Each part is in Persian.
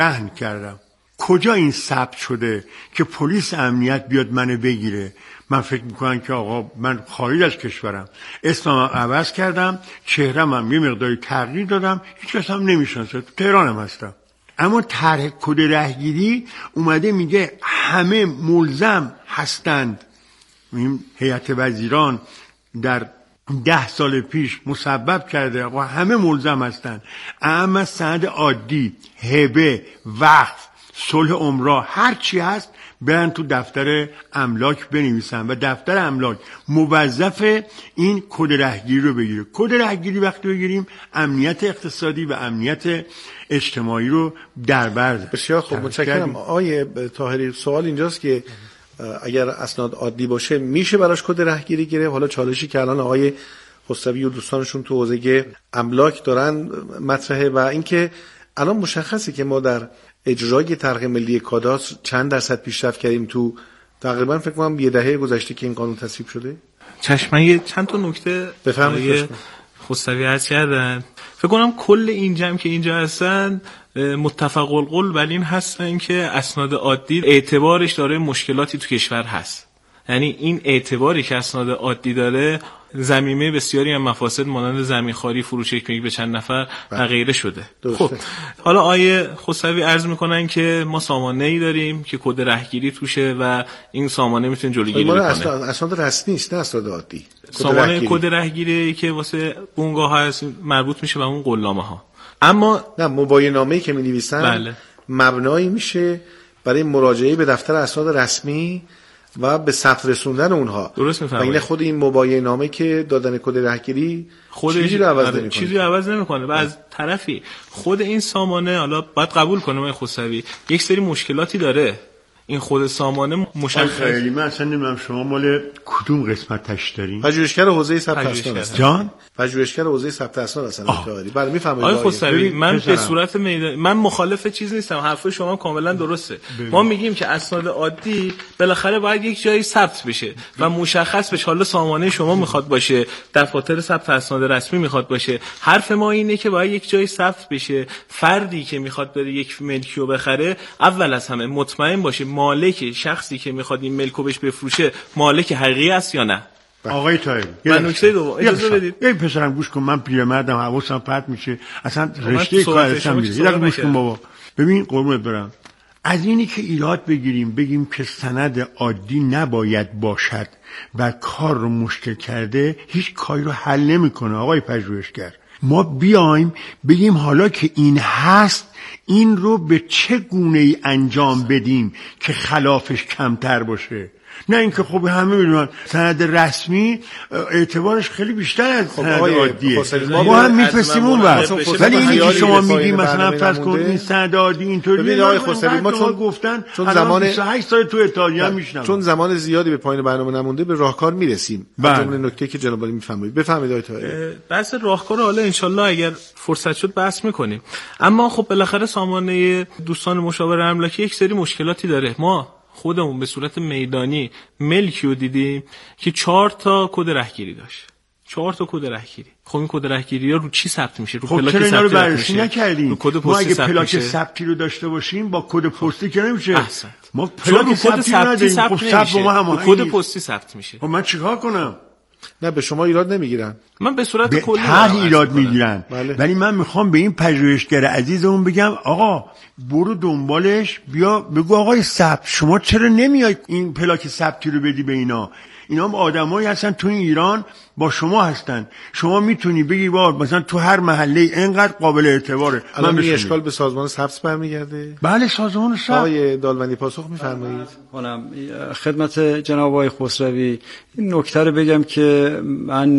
رهن کردم. کجا این ثبت شده که پلیس امنیت بیاد منو بگیره؟ من فکر میکنم که آقا من خارج از کشورم، اسمم عوض کردم، چهرم هم یه مقداری تغییر دادم، هیچ کس هم نمیشناسه، تو تهرانم هستم. اما طرح کد رهگیری اومده میگه همه ملزم هستند. این هیئت وزیران در 10 سال پیش مسبب کرده و همه ملزم هستند. اما سند عادی، هبه، وقف، صلح عمره، هر چی هست برن تو دفتر املاک بنویسن و دفتر املاک موظف این کد رهگیری رو بگیره. کد رهگیری وقتی بگیریم امنیت اقتصادی و امنیت اجتماعی رو در بر داریم. بسیار خوب، متشکرم. آقای طاهری، سوال اینجاست که اگر اسناد عادی باشه میشه براش کد رهگیری گرفت؟ حالا چالشی که الان آقای خسروی و دوستانشون تو حوزه املاک دارن مطرحه و اینکه الان مشخصه که ما در اجرای طرح ملی کاداستر چند درصد پیشرفت کردیم تو تقریبا فکر کنم یه دهه گذشته که این قانون تصویب شده. چشمه چند تا نکته بفرمایید. خسروی عرض کردن. فکر کنم کل این جمع که اینجا هستن متفق القول بر این هستن که اسناد عادی اعتبارش داره مشکلاتی تو کشور هست. یعنی این اعتباری که اسناد عادی داره ضمیمه بسیاری از مفاسد مانند زمینخواری، فروش یک به چند نفر و غیره شده. خب حالا آیه خسروی عرض میکنن که ما سامانه‌ای داریم که کد رهگیری توشه و این سامانه میتونه جلوگیری کنه. اسناد رسمی است، نه اسناد عادی. سامانه کد رهگیری که واسه بونگاه هست مربوط میشه به اون قولنامه ها. اما نه، مباینامه‌ای که می‌نویسن بله. مبنایی میشه برای مراجعه به دفتر اسناد رسمی و به ثبت رسوندن اونها. درست میفهمید. و این خود این مباینامه که دادن کد رهگیری چیزی رو عوض نمی‌کنه. چیزی عوض نمی‌کنه و از طرفی خود این سامانه حالا باید قبول کنم آقای خسروی یک سری مشکلاتی داره. این خود سامانه مشخص. من اصلا نمیدونم شما مال کدوم قسمتش دارین؟ پژوهشگر حوزه ثبت اسناد هستن. جان؟ پژوهشگر حوزه ثبت اسناد هستن. بله میفهمید. آقای خسروی من به صورت من مخالف چیز نیستم. حرف شما کاملا درسته. ما میگیم که اسناد عادی بالاخره باید یک جایی ثبت بشه و مشخص بشه. حالا سامانه شما میخواد باشه، دفاتر ثبت اسناد رسمی میخواد باشه. حرف ما اینه که باید یک جایی ثبت بشه. فردی که میخواد بره یک ملکی رو بخره اول از همه مطمئن باشه مالک شخصی که میخواد این ملکو بهش بفروشه مالک حقیقی است یا نه. آقای طاهری من نکته دوم اجازه بدید. ای پسرم گوش کن، من پیرمردم حواسم پرت میشه اصلا رشته کارشم میره. یه دقیقه گوش کن بابا. ببین قربونت برم، از اینی که ایراد بگیم که سند عادی نباید باشد و کار رو مشکل کرده هیچ کاری رو حل نمیکنه. آقای پژوهشگر، ما بیایم بگیم حالا که این هست این رو به چه گونه ای انجام بدیم که خلافش کمتر باشه. نه اینکه خب همه میدونن سند رسمی اعتبارش خیلی بیشتر از سند عادیه، ما هم میفرستیم اون وقت. ولی اینی که شما میگی مثلا فرض کن این سند عادی اینطوریه، آقای خسروی ما چون گفتن چون زمان 28 سال تو اتحادیه هم میشنم، چون زمان زیادی به پایان برنامه نمونده به راهکار میرسیم. جمله نکته که جناب عالی میفرمایید بفرمایید آقای طاهری. بحث راهکار حالا ان شاءالله اگر فرصت شد بحث میکنیم. اما خب بالاخره سامانه دوستان مشاور املاکی یک سری مشکلاتی داره. ما خودمون به صورت میدانی ملکی رو دیدیم که 4 تا کد رهگیری داشت. 4 تا کد رهگیری. خب این کد رهگیری ها رو چی ثبت میشه؟ رو پلاک ثبت رو بررسی نکردیم. ما اگه پلاک ثبتی رو داشته باشیم با کد پستی که نمیشه. احسنت. ما پلاک ثبتی نداریم. خب ثبت با ما هم کد پستی ثبت میشه. خب من چیکار کنم؟ نه به شما ایراد نمیگیرن. من به صورت کلی ایراد میگیرن. ولی من میخوام به این پژوهشگر عزیزمون بگم آقا برو دنبالش، بیا بگو آقای ثبت شما چرا نمیای این پلاک ثبتی رو بدی به اینا هم آدمایی هستن تو ایران با شما هستن، شما میتونی بگی مثلا تو هر محله اینقدر قابل اعتباره. من به اشکال به سازمان ثبت برمیگرده. بله سازمان ثبت. آقای دالوندی پاسخ میفرمایید. خدمت جناب آقای خسروی این نکته رو بگم که من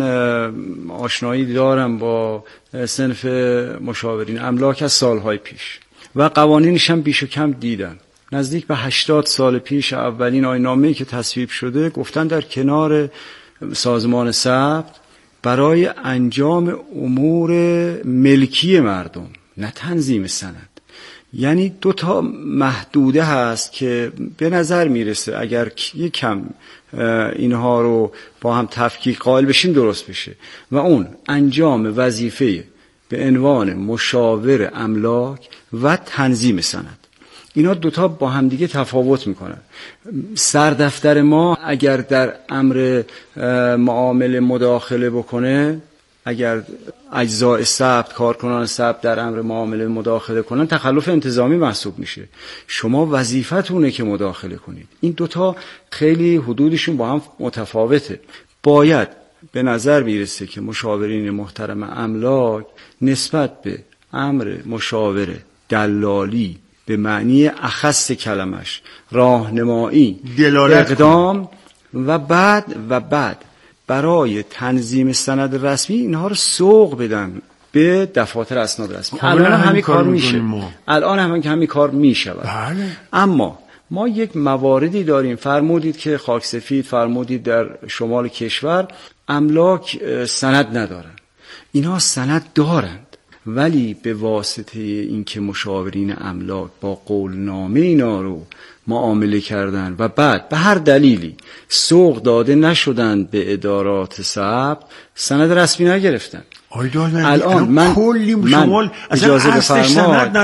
آشنایی دارم با صنف مشاورین املاک از سالهای پیش و قوانینش هم بیش و کم دیدم. نزدیک به 80 سال پیش اولین آیین‌نامه‌ای که تصویب شده گفتن در کنار سازمان ثبت برای انجام امور ملکی مردم، نه تنظیم سند. یعنی 2 تا محدوده هست که به نظر میرسه اگر یکم اینها رو با هم تفکیک قائل بشیم درست بشه و اون انجام وظیفه به عنوان مشاور املاک و تنظیم سند. اینا دوتا با همدیگه تفاوت میکنن. سردفتر ما اگر در امر معامله مداخله بکنه، اگر اجزای ثبت، کارکنان ثبت در امر معامله مداخله کنن، تخلف انتظامی محسوب میشه. شما وظیفتونه که مداخله کنید. این دوتا خیلی حدودشون با هم متفاوته. باید به نظر میرسه که مشاورین محترم املاک نسبت به امر مشاوره دلالی به معنی اخص کلمش، راهنمایی، اقدام و بعد برای تنظیم سند رسمی اینها رو سوق بدن به دفاتر اسناد رسمی. الان هم همین کار میشه. الان هم همین کار میشود. اما ما یک مواردی داریم، فرمودید که خاکسفید، فرمودید در شمال کشور املاک سند ندارن. اینها سند دارند، ولی به واسطه اینکه مشاورین املاک با قولنامه اینا رو معامله کردن و بعد به هر دلیلی سوق داده نشدن به ادارات ثبت، سند رسمی نگرفتن. الان من اجازه بفرمایید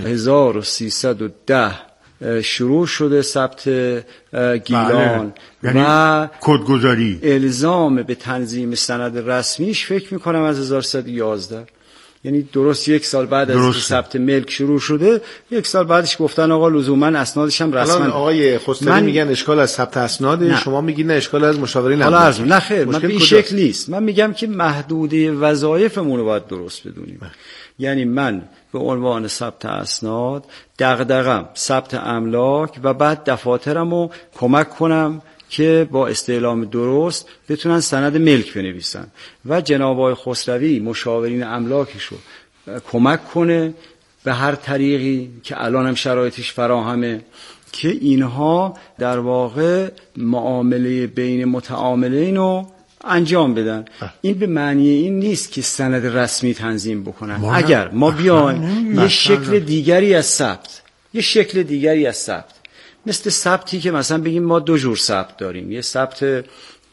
1310 شروع شده ثبت گیلان و کدگذاری، الزام به تنظیم سند رسمیش فکر میکنم از 1111، یعنی درست یک سال بعد از ثبت ملک شروع شده، یک سال بعدش گفتن آقا لزوما اسنادش هم رسما. الان آقای خسروی میگن اشکال از ثبت اسناد، شما میگین نه اشکال از مشاورین املاک. نه خیر، من به این شکل نیست. من میگم که محدوده وظایفمون رو باید درست بدونیم. یعنی من به عنوان ثبت اسناد دغدغم ثبت املاک و بعد دفاترمو کمک کنم که با استعلام درست بتونن سند ملک بنویسن و جناب آقای خسروی مشاورین املاکشو کمک کنه به هر طریقی که الان هم شرایطش فراهمه که اینها در واقع معامله بین متعاملین رو انجام بدن. این به معنی این نیست که سند رسمی تنظیم بکنن. اگر ما بیایم یه شکل دیگری از ثبت، مثل ثبتی که مثلا بگیم ما دو جور ثبت داریم، یه ثبت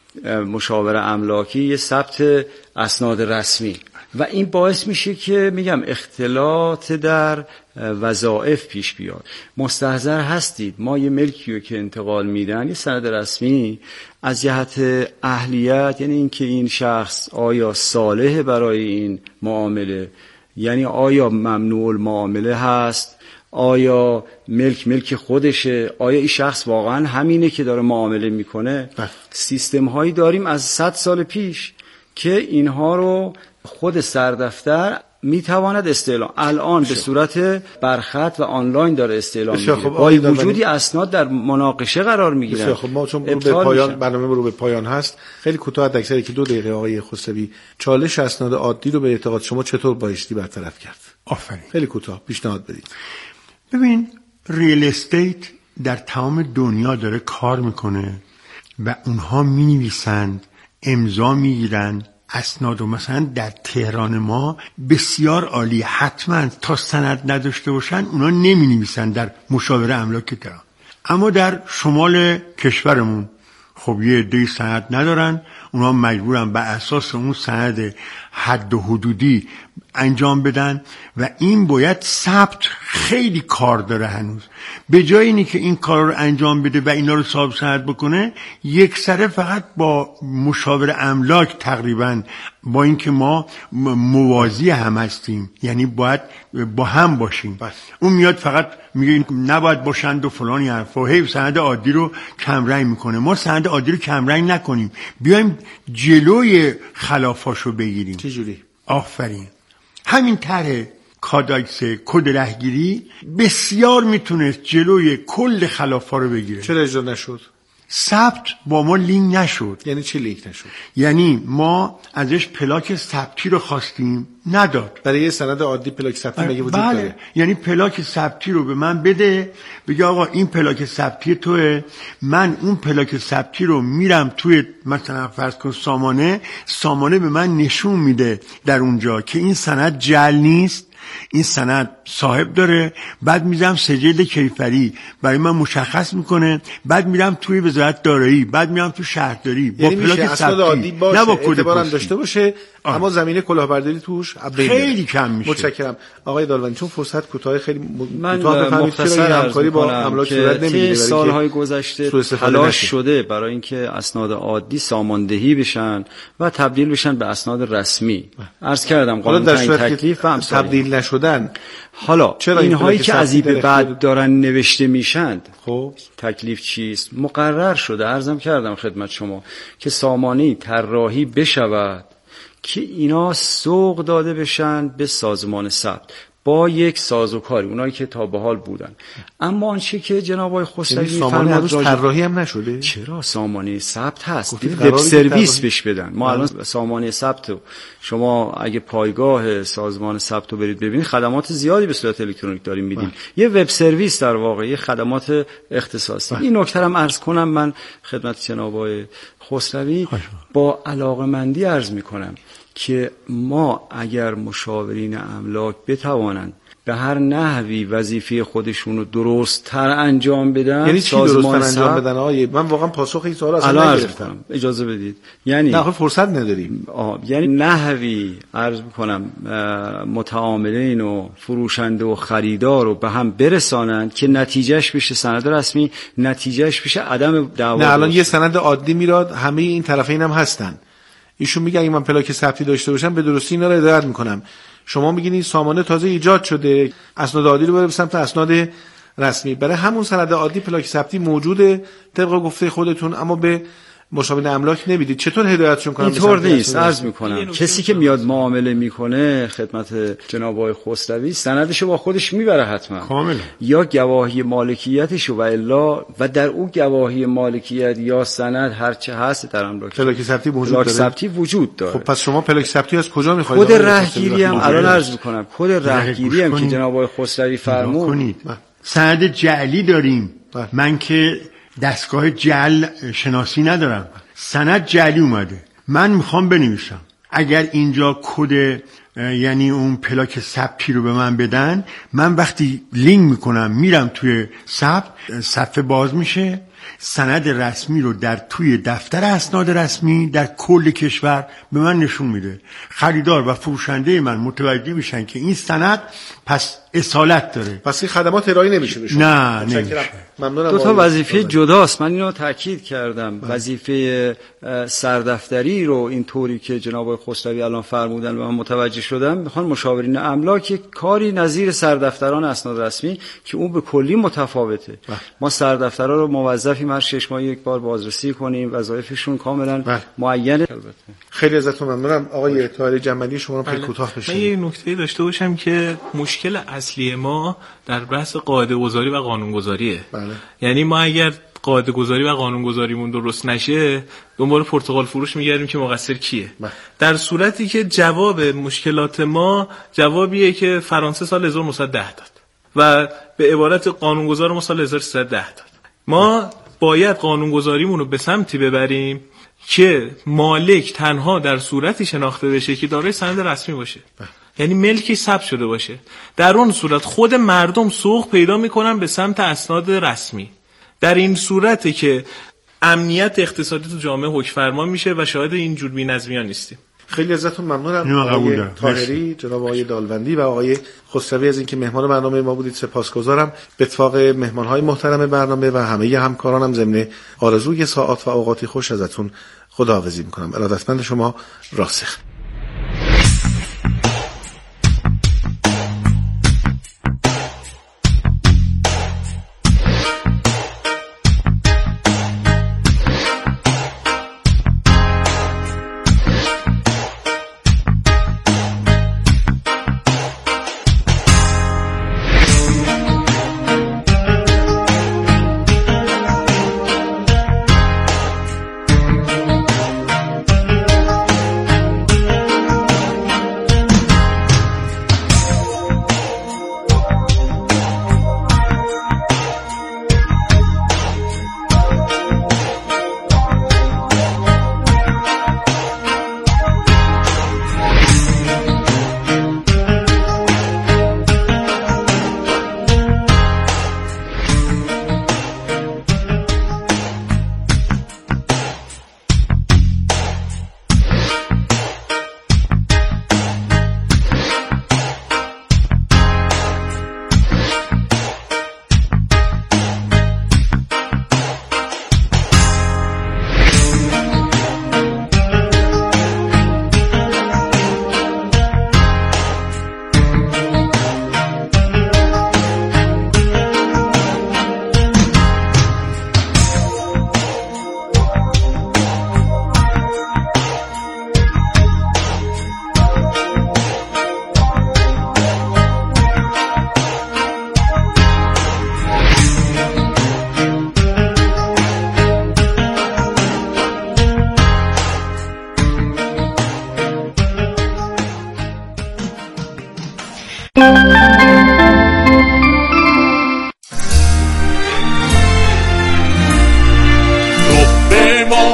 مشاور املاکی، یه ثبت اسناد رسمی، و این باعث میشه که میگم اختلاط در وظایف پیش بیاد. مستحضر هستید ما یه ملکی که انتقال میدن، یه سند رسمی از جهت اهلیت، یعنی اینکه این شخص آیا صالح برای این معامله، یعنی آیا ممنوع المعامله هست، آیا ملک خودشه، آیا این شخص واقعا همینه که داره معامله میکنه. سیستم هایی داریم از 100 سال پیش که اینها رو خود سردفتر میتواند استعلام، الان به صورت برخط و آنلاین داره استعلام میگیره. با وجودی اسناد در مناقشه قرار میگیرن. خب ما چون به پایان برنامه رو به پایان هست، خیلی کوتاه اکثر که 2 دقیقه آقای خسروی، چالش اسناد عادی رو به اعتقاد شما چطور بایستی برطرف کرد؟ آفرین. خیلی کوتاه پیشنهاد بدید. ببین، ریل استیت در تمام دنیا داره کار میکنه و اونها مینویسند، امضا میگیرن اسناد. و مثلا در تهران ما بسیار عالی، حتما تا سند نداشته باشن اونا نمینویسن در مشاوره املاک تهران. اما در شمال کشورمون خب یه عده سند ندارن، اونا مجبورن بر اساس اون سند حد و حدودی انجام بدن و این باید ثبت خیلی کار داره هنوز. به جای اینی که این کار رو انجام بده و اینا رو صاحب سند بکنه، یک سره فقط با مشاور املاک تقریبا، با اینکه ما موازی هم هستیم، یعنی باید با هم باشیم، اون میاد فقط میگه نباید باشند و فلانی حرفا، هی سند عادی رو کمرنگ میکنه. ما سند عادی رو کمرنگ نکنیم، بیایم جلوی خلافاشو بگیریم. چجوری؟ آفرین. همین طرح کاداکس کد رهگیری بسیار میتونست جلوی کل خلافا رو بگیره. چرا اجرا نشد؟ ثبت با ما لینک نشد. یعنی چی لینک نشد؟ یعنی ما ازش پلاک ثبتی رو خواستیم، نداد. برای یه سند عادی پلاک ثبتی مگه وجود داره؟ یعنی پلاک ثبتی رو به من بده، بگه آقا این پلاک ثبتی توه، من اون پلاک ثبتی رو میرم توی مثلا فرض کن سامانه به من نشون میده در اونجا که این سند جعل نیست این سند صاحب داره، بعد میذارم سجل کیفری برای من مشخص میکنه، بعد میرم توی وزارت دارایی، بعد میرم تو شهرداری با پلاک اسناد عادی باشه، نه با کد اعتبارم داشته باشه، اما زمینه کلاهبرداری توش خیلی کم میشه. متشکرم آقای دالوندی، چون فرصت کوتاه خیلی کوتاه بفهمید چرا همکاری با املاک صورت نمیگیره. سالهای گذشته تلاش شده برای اینکه اسناد عادی ساماندهی بشن و تبدیل بشن به اسناد رسمی. عرض کردم قانون تعیین تکلیف و تبدیل نشدن. حالا اینهایی که از این به بعد دارن نوشته میشند، خب تکلیف چیست؟ مقرر شده، عرضم کردم خدمت شما که سامانی طراحی بشود که اینا سوق داده بشن به سازمان ثبت با یک سازوکاری، اونایی که تا به حال بودن. اما آنچه که جناب آقای خسروی میفرمایند طراحی هم نشده. چرا سامانه ثبت هست، وب سرویس بهش بدن. ما الان سامانه ثبت شما اگه پایگاه سازمان ثبت رو برید ببینید، خدمات زیادی به صورت الکترونیک داریم میدیم. یه وب سرویس در واقع، یه خدمات اختصاصی. این نکته هم عرض کنم من خدمت جناب آقای خسروی با علاقه‌مندی عرض میکنم که ما اگر مشاورین املاک بتوانند به هر نحوی وظیفه خودشون رو درست تر انجام بدن، یعنی چی درست تر انجام بدن آقای؟ من واقعا پاسخ این سوال اصلا نگرفتم. اجازه بدید. یعنی نه فرصت نداریم. یعنی نحوی عرض میکنم متعاملین و فروشنده و خریدار رو به هم برسانند که نتیجهش بشه سند رسمی، نتیجهش بشه عدم دعوا. نه الان یه سند عادی میاد، همه این طرفین هم هستن. ایشون میگه اگه من پلاک ثبتی داشته باشم به درستی اینا رو هدایت میکنم. شما میگین این سامانه تازه ایجاد شده، اسناد عادی رو بره به سمت اسناد رسمی. برای همون سند عادی پلاک ثبتی موجوده طبق گفته خودتون، اما به مشاورین املاک نمیدید. چطور هدایتشون کنم؟ اینطور نیست. عرض میکنم کسی که میاد معامله میکنه خدمت جناب آقای خسروی سندشو با خودش میبره حتما کاملا، یا گواهی مالکیتشو و الا و در اون گواهی مالکیت یا سند هر چه هست در املاک پلاک ثبتی وجود داره. پلاک ثبتی وجود داره. خب پس شما پلاک ثبتی از کجا میخواید؟ کد راهگیری هم الان عرض میکنم، کد راهگیری هم که جناب آقای خسروی فرمود. سند جعلی داریم. من که دستگاه جعل شناسی ندارم، سند جعلی اومده، من میخوام بنویسم. اگر اینجا کد یعنی اون پلاک ثبتی رو به من بدن، من وقتی لینک میکنم میرم توی ثبت، صفحه باز میشه، سند رسمی رو در توی دفتر اسناد رسمی در کل کشور به من نشون میده. خریدار و فروشنده من متوجه میشن که این سند پس اصالت داره. پس این خدمات ارائه نمیشه بشه. نه نمیشه. ممنونم. دو تا وظیفه جداست. من اینو تاکید کردم. وظیفه سردفتری رو این طوری که جناب آقای خسروی الان فرمودن و من متوجه شدم، میخوان مشاورین املاک یک کاری نظیر سردفتران اسناد رسمی که اون به کلی متفاوته. ما سردفترها رو موظفیم هر 6 ماه یک بار بازرسی کنیم، وظایفشون کاملا معینه. خیلی ازتون ممنونم. آقای طاهری جمالی شما رو خیلی کوتاه بشید. من یه نکته داشته باشم که مشکل اصلی ما در بحث قاعده گذاری و قانون گذاریه. یعنی ما اگر قاعده گذاری و قانون گذاریمون درست نشه، دنبال پرتقال فروش میگردیم که مقصر کیه. در صورتی که جواب مشکلات ما جوابیه که فرانسه سال 1910 داد و به عبارت قانونگذار ما سال 1310 داد. ما باید قانونگذاریمون رو به سمتی ببریم که مالک تنها در صورتی شناخته بشه که دارای سند رسمی باشه، یعنی ملکی ثبت شده باشه. در اون صورت خود مردم سوق پیدا میکنن به سمت اسناد رسمی. در این صورتی که امنیت اقتصادی تو جامعه حکمفرما میشه و شاهد این جور بی‌نظمی‌ها نیستیم. خیلی ازتون ممنونم آقای طاهری، جناب آقای دالوندی و آقای خسروی از اینکه مهمان برنامه ما بودید. سپاسگزارم. به اتفاق مهمان‌های محترم برنامه و همه همکارانم ضمن آرزوی ساعات و اوقاتی خوش ازتون خداحافظی می‌کنم. ارادتمند شما، راسخ.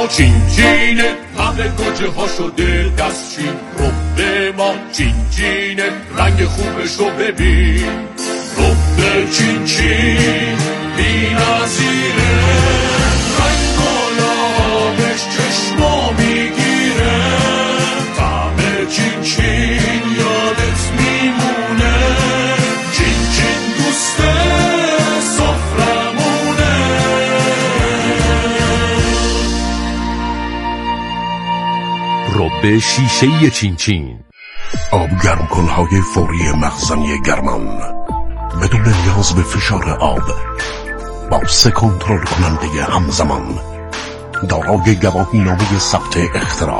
ما چین چینه، همه گوجه ها شده دستچین. رب ما چین چینه، رنگ خوبش رو ببین. رب چین چین بی نظیره، رنگ و لابش چشما میگیره. طعم چین چین یادت میمونه، چین چین دوست سفرمونه. رب شیشه‌ای چین چین. آب گرم کنهای فوری مخزنی گرمان بدون نیاز به فشار آب، با 3 کنترل کننده همزمان، دارای گواهینامه ثبت اختراع.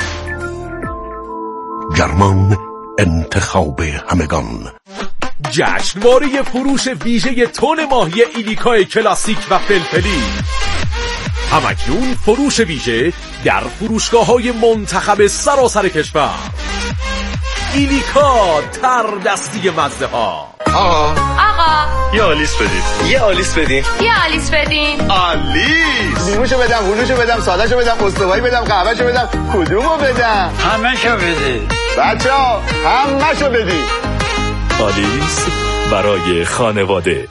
گرمان، انتخاب همگان. جشنواره فروش ویژه تن ماهی ایلیکای کلاسیک و فلفلی. همکنون فروش ویژه در فروشگاه‌های منتخب سراسر کشور. ایلیکا تر دستی مزه ها. آقا یه آلیس بدین. یه آلیس بدین. آلیس. نیموشو بدم، هلوشو بدم، سادهشو بدم، استوایی بدم، قهوهشو بدم، کدومو بدم؟ همشو بده. بچه‌ها همشو بدین. آلیس برای خانواده.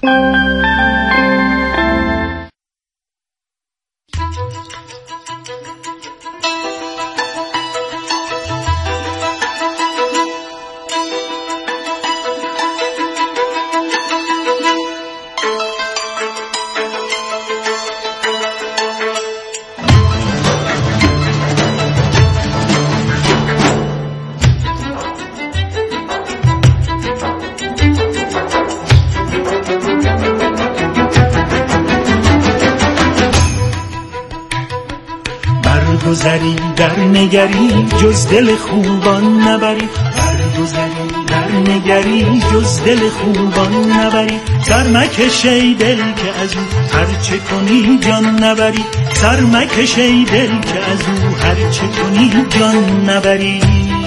برگذری در نگری جز دل خوبان نبری، برگذری در نگری جز دل خوبان نبری. سر مکش ای دل که از او هر چه کنی جان نبری، سر مکش ای دل که از او هر چه کنی جان نبری.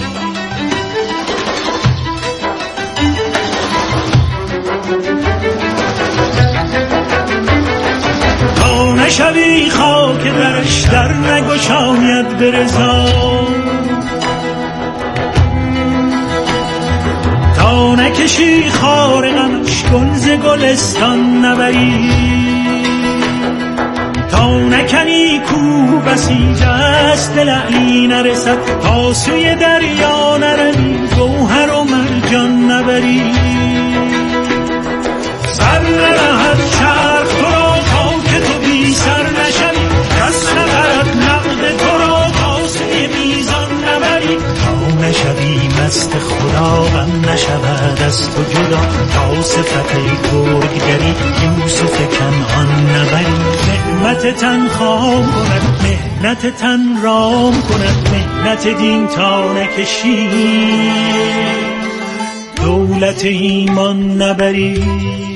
نشوی خاک درش در نگشاید به رضا، تا نکشی خار غمش گل ز گلستان نبری، تا نکنی کو بسیج از دل علی نرسد، تا سوی دریا نروی گوهر و مرجان نبری. سر نرهد چرخ تو را تا که تو بی سر نشوی، کس نبرد نقد تو را تا سوی میزان نبری، تا نشوی مست خدا غم نشود از تو جدا، تا صفت گرگدری یوسف کنعان نبری. نعمت تن خام کند مهنت تن رام کند، مهنت دین تا نکشی دولت ایمان نبری.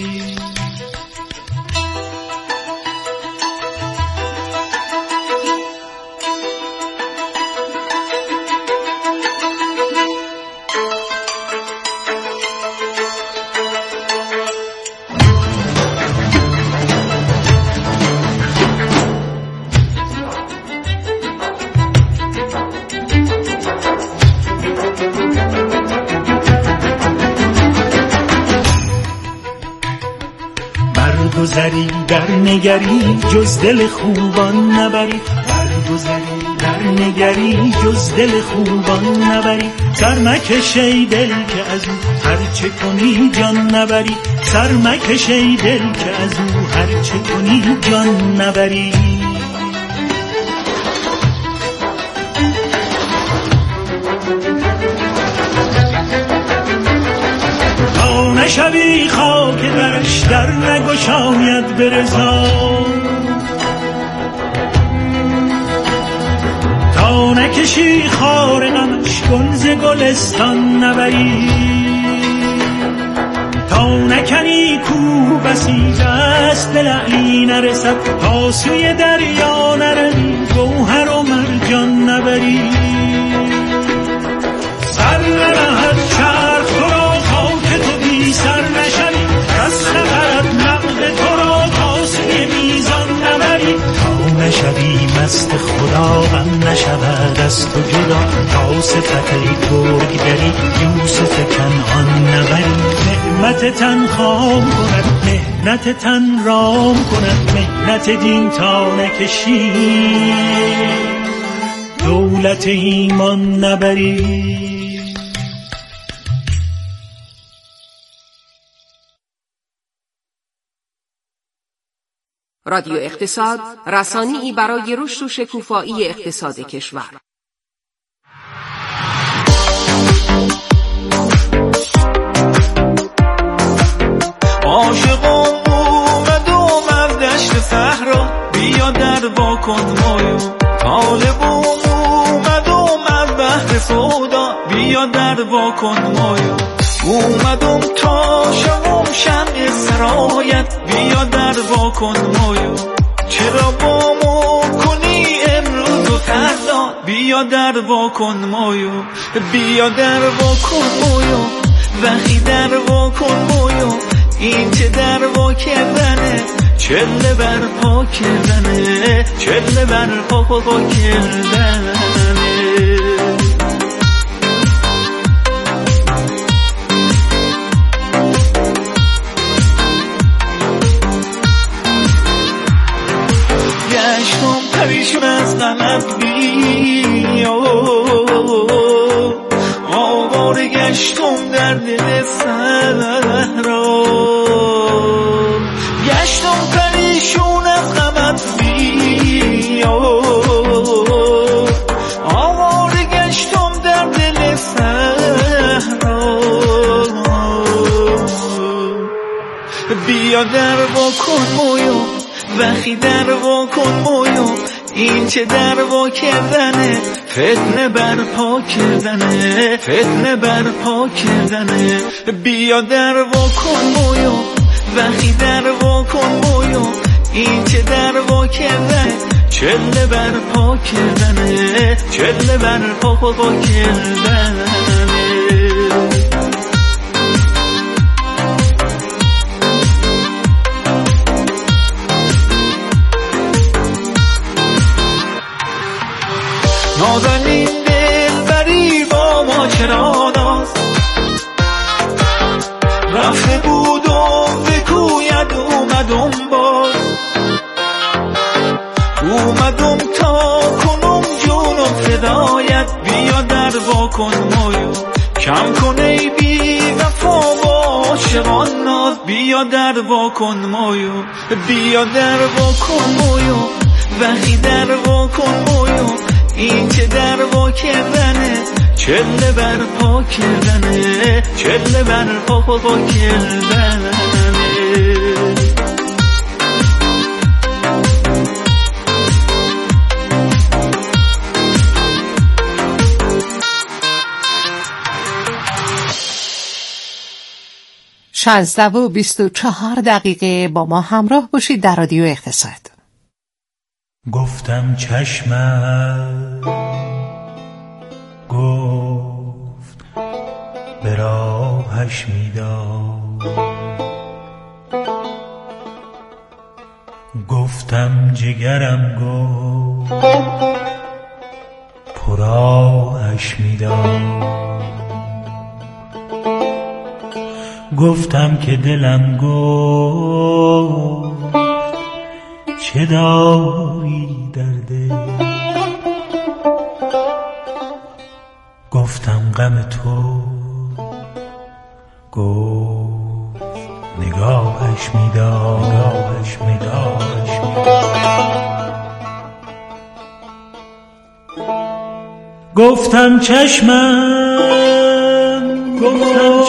برگذری در نگری جز دل خوبان نبری، برگذری در نگری جز دل خوبان نبری. سر مکش ای دل که از او هر چه کنی جان نبری، سر مکش ای دل که از او هر چه کنی جان نبری. نشوی خاک درش در نگشاید به رضا، تا نکشی خار غمش گل ز گلستان نبری، تا نکنی کو بسیج از دل علی نرسد، تا سوی دریا نروی گوهر و مرجان نبری. سر نرهد چرخ تو را خاک تو بی سر نشوی، کس نبرد نقد تو را تا سوی میزان نبری، تا نشوی مست خدا از تو جدا، تا صفت ای گرگ دری یوسف کنعان نبری. نعمت تن خام کند مهنت تن رام کند، مهنت دین تا نکشی دولت ایمان نبری. رادیو اقتصاد، رسانه‌ای برای رشد و شکوفایی اقتصاد کشور. عاشقم اومد دشت صحرا، بیا در واکن مایو. طالبم اومد بحر سودا، بیا در واکن مایو. اومدم تا شوم شمع سرایت، بیا در واکن مایو. چرا بامو کنی امروز و فردا، بیا در واکن مایو. بیا در واکن مایو، وقتی در واکن مایو. این چه در وا کردنه، چله بر پا کردنه، چله بر پا کردنه. پریشون از غمت بیا، آواره گشتم در دل صحرا. گشتم پریشون از غمت بیا، آواره گشتم در دل صحرا. بیا در واکن مایو، وقتی در واکن مایو. این چه در وا کردنه، فتنه برپا کردنه، فتنه برپا کردنه. بیا در واکن مایو، وقتی در واکن مایو. این چه در وا کردنه، چله برپا کردنه، چله برپا کردنه. نازنین دلبری با ما چرا ناز، رفته بودم به کویت اومدم باز. اومدم تا کنم جونم فدایت، بیا در واکن مایو. کم کن ای بی وفا با عاشقان ناز، بیا در واکن مایو. بیا در واکن مایو، وقتی در واکن مایو. این چه در وا کردنه، چله بر پا کردنه، چله بر پا کردنه. شانزده و 24 دقیقه با ما همراه باشید در رادیو اقتصاد. گفتم چشمت گفت به راهش میدار، گفتم جگرم گفت پراهش میدار، گفتم که دلم گفت چه داری در دل، گفتم غم تو، گفت نگاهش میدار، نگاهش میدار. گفتم چشمم، گفتم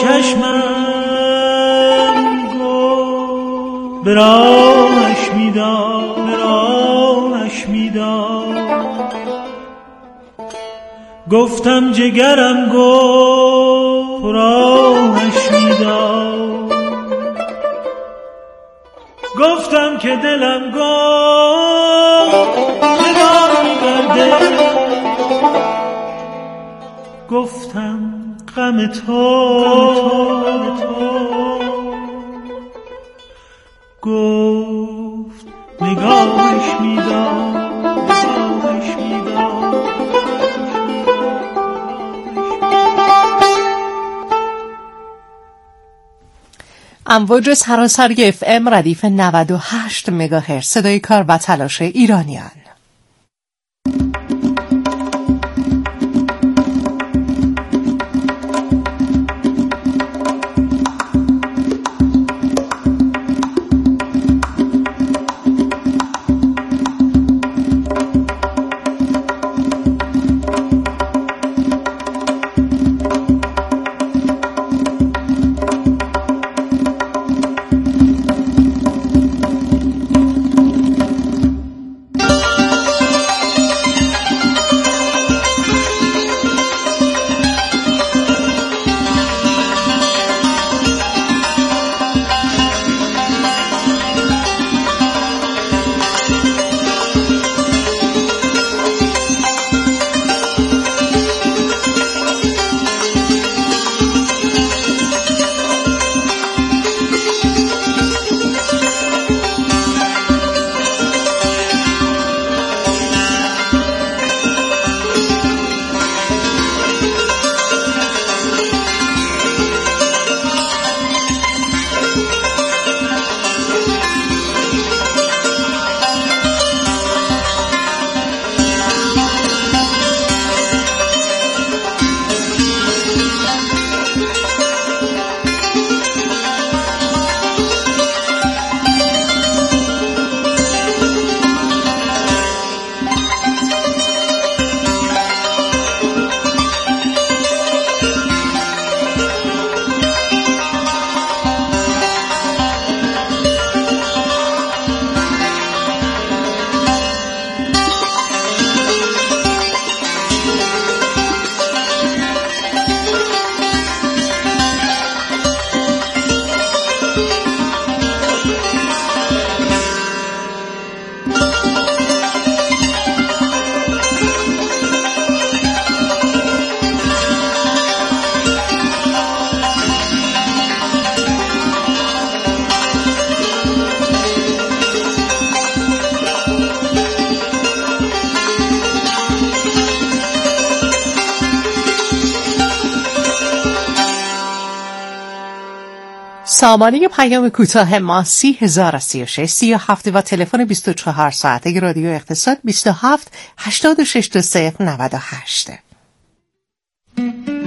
چشمم گفت به راهش میدار، به راهش میدار، گفتم جگرم گفت راهش میدار، گفتم که دلم گفت چه داری در دل، گفتم غم تو، گفت نگاهش میدار، نگاهش میدار. امواج سراسری FM ردیف 98 مگاهرتز، صدای کار و تلاش ایرانیان. سامانه پیام کوتاه ما 30,036 37 و تلفن 24 ساعته رادیو اقتصاد 27 86 20 98.